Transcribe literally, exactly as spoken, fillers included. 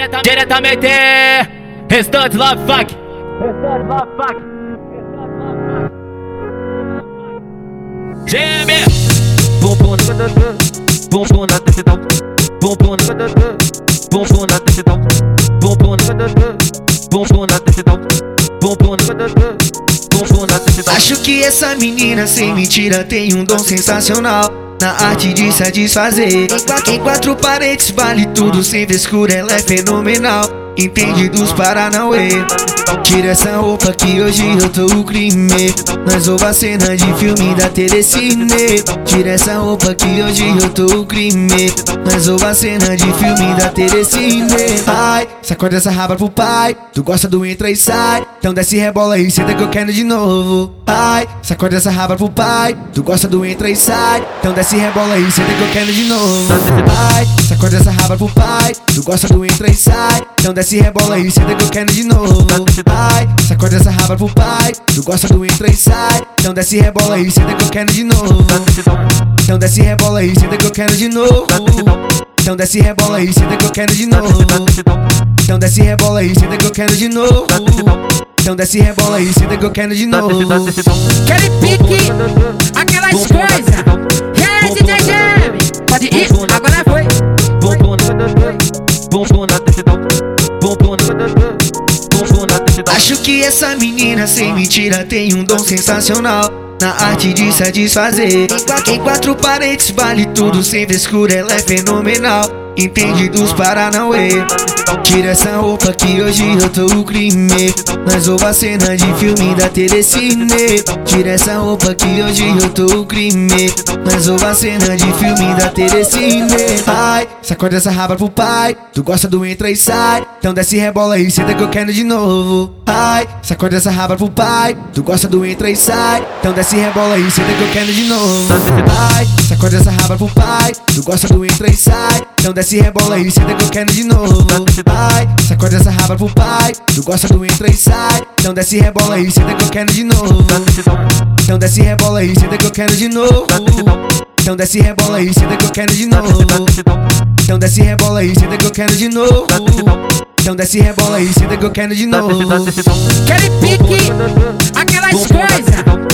Direta, diretamente, Restante Love Fuck. Restante Love Fuck. G M Bumbum Bumbum na decisão. Bumbum Bumbum na decisão. Bumbum Bumbum na decisão. Bumbum Bumbum na decisão. Acho que essa menina sem mentira tem um dom sensacional na arte de satisfazer. Em quatro paredes vale tudo, sem frescura ela é fenomenal. Entende dos Paranauê. Tira essa roupa que hoje eu tô o crime. Nós ouva cena de filme da Telecine. Tira essa roupa que hoje eu tô o crime. Nós ouva cena de filme da Telecine. Ai, sacode essa raba pro pai. Tu gosta do entra e sai, então desce rebola e senta que eu quero de novo. Ai, sacode essa raba pro pai. Tu gosta do entra e sai, então desce rebola e senta que eu quero de novo. Ai, sacode essa raba pro pai. Tu gosta do entra e sai, então desce rebola e senta que eu quero de novo. Ai, sacode essa raba pro pai. Tu gosta do entra e sai, então desce rebola e senta que eu quero de novo. Então desce rebola e senta que eu quero de novo. Então desce rebola e senta que eu quero de novo. Então desce rebola e senta que eu quero de novo. Então desce rebola e senta que eu quero de novo. Aquele pique, aquelas coisas. E aí, D J G M, pode ir, agora foi. Acho que essa menina sem mentira tem um dom sensacional na arte de satisfazer. Em quatro paredes vale tudo, sem frescura ela é fenomenal. Entende dos Paranauê. Tira essa roupa que hoje eu tô o crime. Nós ouva cena de filme da Telecine. Tira essa roupa que hoje eu tô o crime. Nós ouva cena de filme da Telecine. Ai, sacode essa raba pro pai. Tu gosta do entra e sai, então desce rebola e senta que eu quero de novo. Ai, sacode essa raba pro pai. Tu gosta do entra e sai, então desce rebola e senta que eu quero de novo. Ai, sacode essa raba pro pai. Tu gosta do entra e sai, então desce rebola e senta que eu quero de novo. Ai, sacode essa raba pro pai. Tu gosta do entra e sai, então desce rebola e senta que eu quero de novo. Então desce rebola e senta que eu quero de novo. Então desce rebola e senta que eu quero de novo. Então desce rebola e senta que eu quero de novo. Então desce rebola e senta que eu quero de novo. Aquele pique, aquelas coisas.